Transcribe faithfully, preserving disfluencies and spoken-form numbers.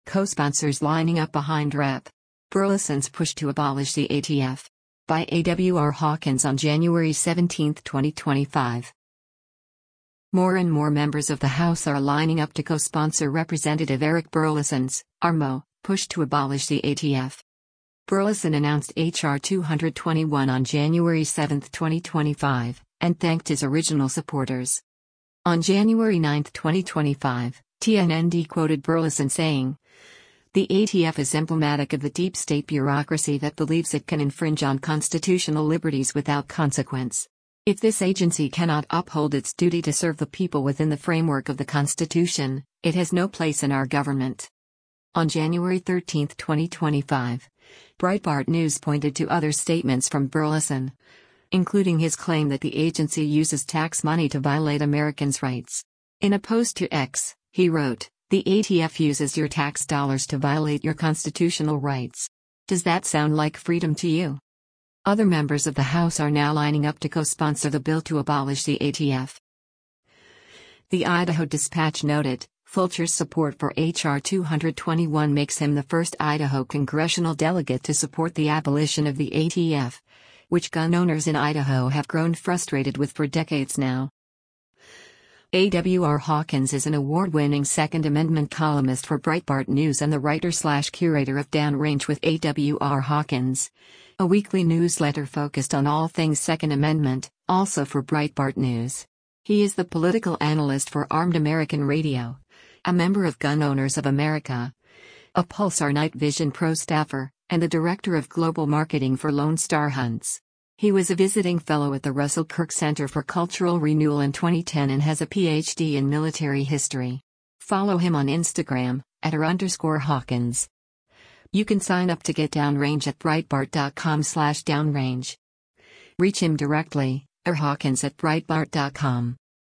Co-sponsors lining up behind Representative Burleson's push to abolish the A T F. By A W R Hawkins on January seventeenth, twenty twenty-five. More and more members of the House are lining up to co-sponsor Representative Eric Burleson's, R M O, push to abolish the A T F. Burleson announced H R two twenty-one on January seventh, twenty twenty-five, and thanked his original supporters. On January ninth, twenty twenty-five, T N N D quoted Burleson saying, "The A T F is emblematic of the deep state bureaucracy that believes it can infringe on constitutional liberties without consequence. If this agency cannot uphold its duty to serve the people within the framework of the Constitution, it has no place in our government." On January thirteenth, twenty twenty-five, Breitbart News pointed to other statements from Burleson, including his claim that the agency uses tax money to violate Americans' rights. In a post to X, he wrote, "The A T F uses your tax dollars to violate your constitutional rights. Does that sound like freedom to you?" Other members of the House are now lining up to co-sponsor the bill to abolish the A T F. The Idaho Dispatch noted, Fulcher's support for H R two twenty-one makes him the first Idaho congressional delegate to support the abolition of the A T F, which gun owners in Idaho have grown frustrated with for decades now. A W R Hawkins is an award-winning Second Amendment columnist for Breitbart News and the writer-slash-curator of Downrange with A W R Hawkins, a weekly newsletter focused on all things Second Amendment, also for Breitbart News. He is the political analyst for Armed American Radio, a member of Gun Owners of America, a Pulsar Night Vision Pro staffer, and the director of global marketing for Lone Star Hunts. He was a visiting fellow at the Russell Kirk Center for Cultural Renewal in twenty ten and has a P H D in military history. Follow him on Instagram, at R underscore Hawkins. You can sign up to get Downrange at breitbart dot com slash downrange. Reach him directly, or Hawkins at breitbart dot com.